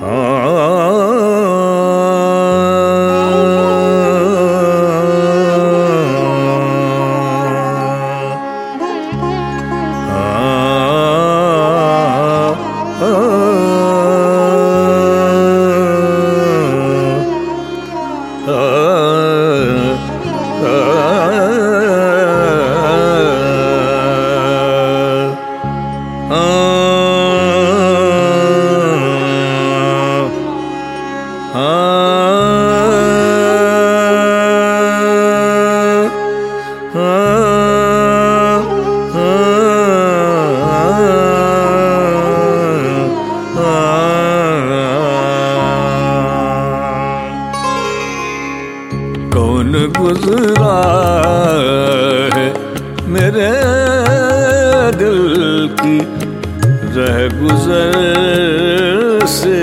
कौन गुजरा है मेरे दिल की रह गुजर से,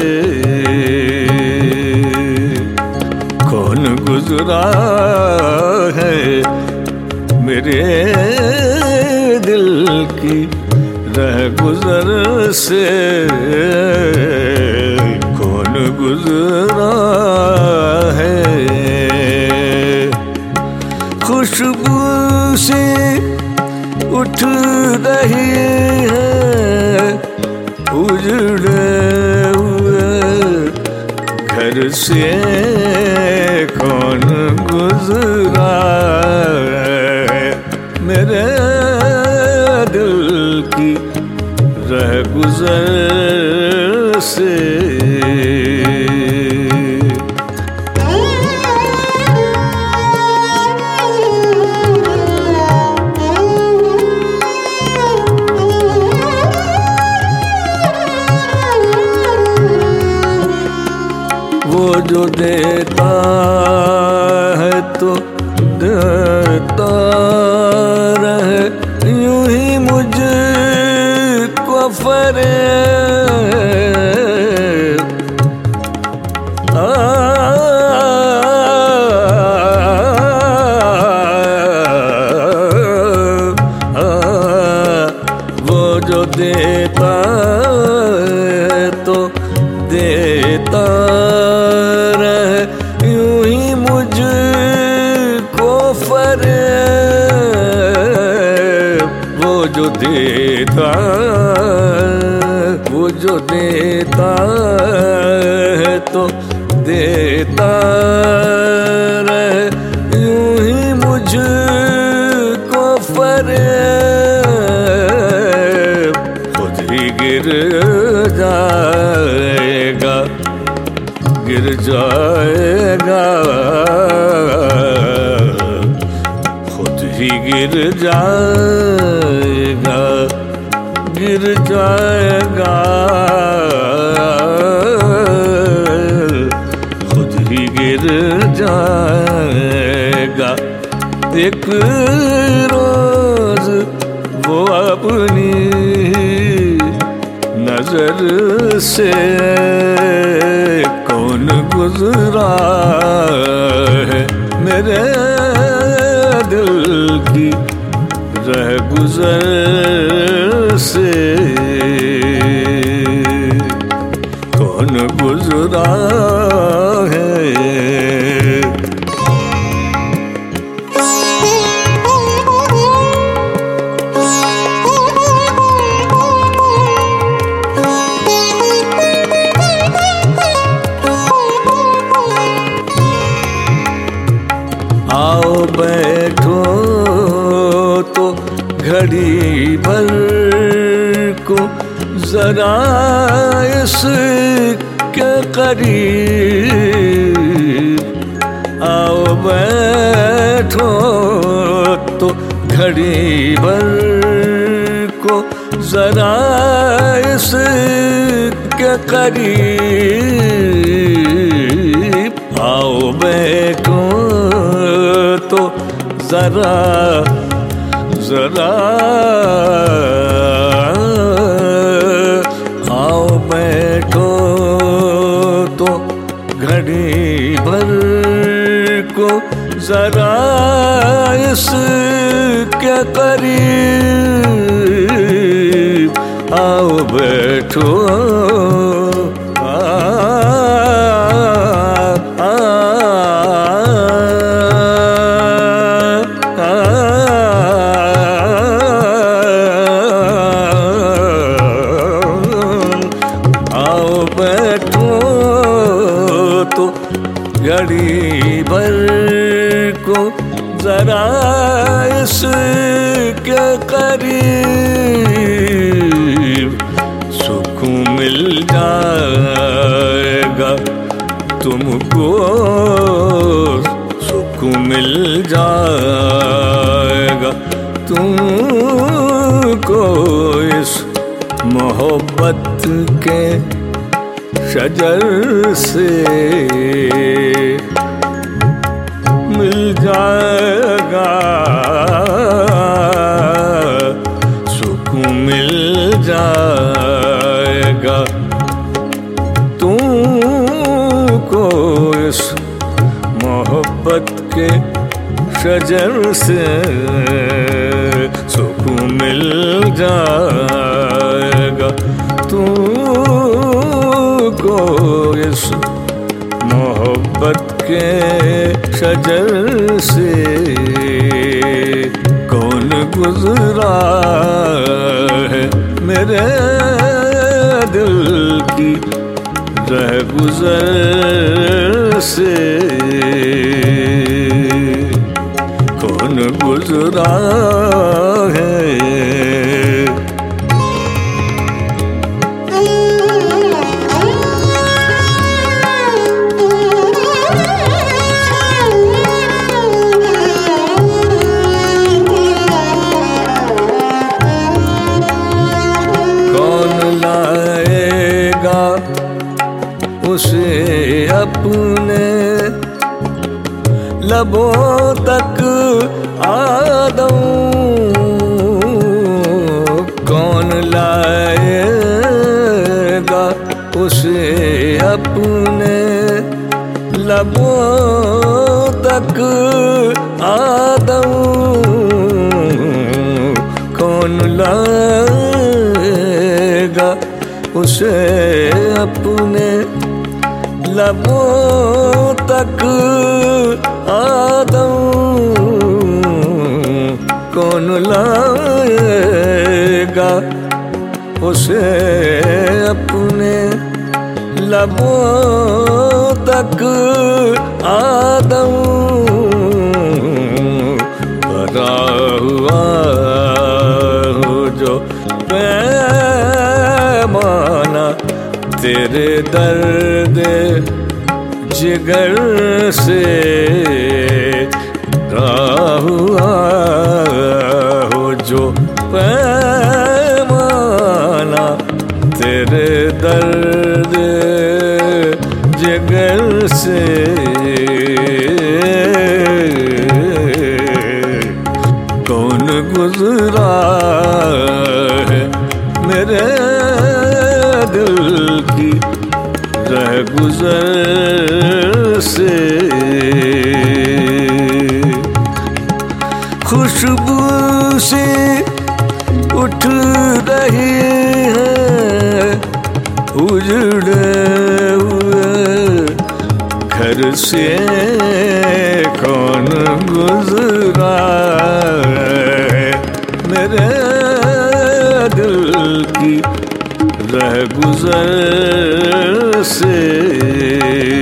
कौन गुजरा है मेरे दिल की रह गुजर से, कौन गुजरा है। खुशबू से उठ रही है उजड़े हुए घर से, कौन गुजरा है मेरे दिल की रह गुजर से। वो जो देता है तो देता रहे, यूं ही मुझको फरेब वो जो देता है तो देता रहे, यूं ही मुझको फरेब। वो जो देता है तो देता रहे, यूं ही मुझको फरेब। खुद ही गिर जाएगा गिर जाएगा, खुद ही गिर जाएगा गिर जाएगा, खुद ही गिर जाएगा। एक रोज वो अपनी नजर से कौन गुजरा है मेरे दिल की रह गुजर से, कौन गुजरा है। आओ बैठो तो घड़ी भर को जरा इसके करीब, आओ बैठो तो घड़ी भर को जरा इसके करीब। आओ बैठो तो जरा आओ बैठो तो घड़ी भर को जरा इसके करीब। आओ बैठो इसके करीब सुख मिल जाएगा तुमको, सुख मिल जाएगा तुमको इस मोहब्बत के शजर से मिल जाएगा, सुख मिल जाएगा तुमको इस मोहब्बत के शजर से, सुख मिल जाएगा तुमको इस मोहब्बत के शजर से। कौन गुजरा है मेरे दिल की रहगुजर से, कौन गुजरा है। उसे अपने लबों तक आदम, कौन लाएगा उसे अपने लबों तक आदम, कौन लाएगा उसे अपने लबों तक आदम, कौन लाएगा उसे अपने लबों तक आदम। भरा हुआ हो जो पैमाना तेरे दर्द जिगर से हुआ हो जो पैमाना तेरे दर्द जिगर से। कौन गुजरा है मेरे दिल की रहगुजर से। खुशबू से उठ रही है उजड़े हुए घर से, कौन गुजरा है मेरे दिल की रहगुजर से।